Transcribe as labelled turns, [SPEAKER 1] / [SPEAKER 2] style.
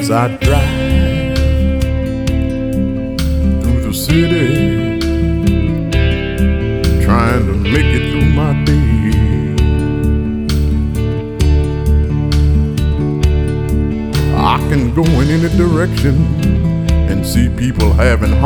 [SPEAKER 1] as I drive through the city, trying to make it through my day. I can go in any direction and see people having